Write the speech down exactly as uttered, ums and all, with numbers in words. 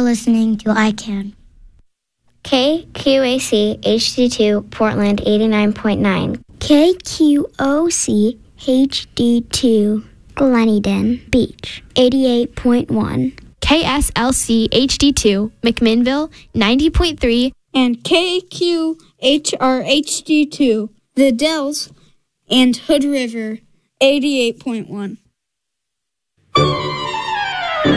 listening to I Can. K Q A C H D two Portland eighty-nine point nine. K Q O C H D two Gleneden Beach eighty-eight point one. K S L C H D two McMinnville ninety point three. And K Q H R H D two The Dells and Hood River eighty-eight point one.